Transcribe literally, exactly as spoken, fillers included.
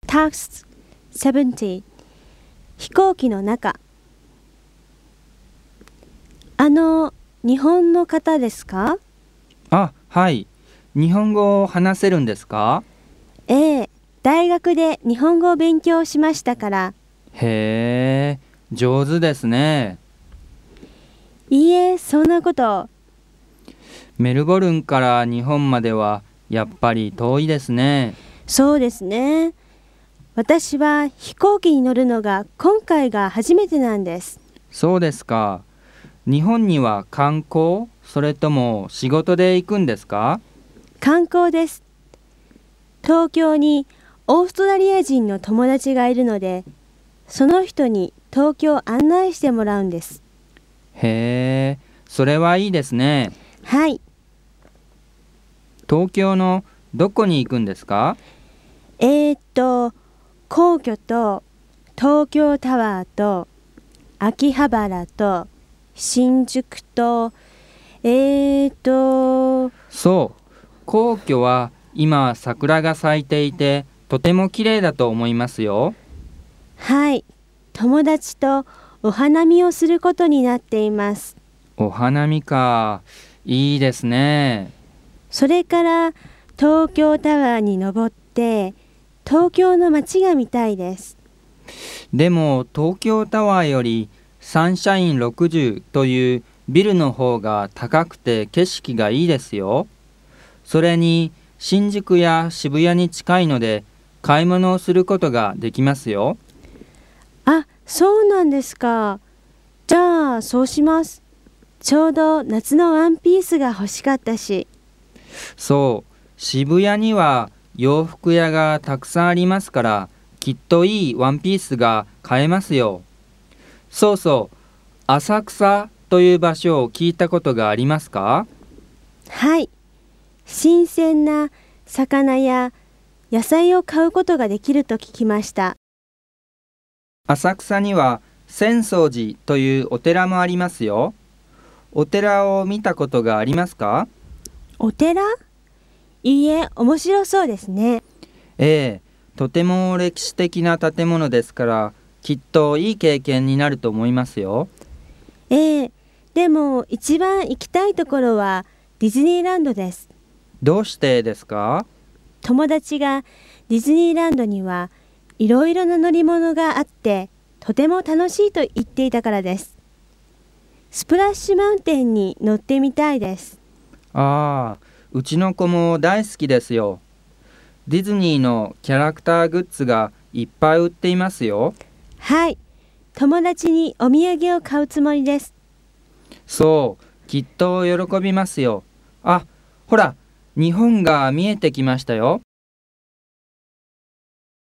Task ななじゅう 飛行機の中。あの、日本の方ですか？ あ、はい。日本語を話せるんですか？ ええ、大学で日本語を勉強しましたから。 へえ、上手ですね。 いいえ、そんなこと。 メルボルンから日本まではやっぱり遠いですね。 そうですね。私は飛行機に乗るのが今回が初めてなんです。 そうですか。日本には観光、それとも仕事で行くんですか？ 観光です。東京にオーストラリア人の友達がいるので、その人に東京を案内してもらうんです。 へえ、それはいいですね。 はい。 東京のどこに行くんですか？ えーっと、皇居と東京タワーと秋葉原と新宿と、えーっと、 そう、皇居は今桜が咲いていてとても綺麗だと思いますよ。 はい。友達とお花見をすることになっています。 お花見か、いいですね。 それから東京タワーに登って東京の街が見たいです。 でも東京タワーよりサンシャインろくじゅうというビルの方が高くて景色がいいですよ。それに新宿や渋谷に近いので買い物をすることができますよ。 あ、そうなんですか。じゃあそうします。ちょうど夏のワンピースが欲しかったし。 そう、渋谷には洋服屋がたくさんありますからきっといいワンピースが買えますよ。そうそう、浅草という場所を聞いたことがありますか？ はい。新鮮な魚や野菜を買うことができると聞きました。 浅草には浅草寺というお寺もありますよ。お寺を見たことがありますか？ お寺？いいえ、面白そうですね。 ええ、とても歴史的な建物ですからきっといい経験になると思いますよ。 ええ、でも一番行きたいところはディズニーランドです。 どうしてですか？ 友達がディズニーランドにはいろいろな乗り物があってとても楽しいと言っていたからです。スプラッシュマウンテンに乗ってみたいです。 ああ、うちの子も大好きですよ。ディズニーのキャラクターグッズがいっぱい売っていますよ。 はい、友達にお土産を買うつもりです。 そう、きっと喜びますよ。あ、ほら、日本が見えてきましたよ。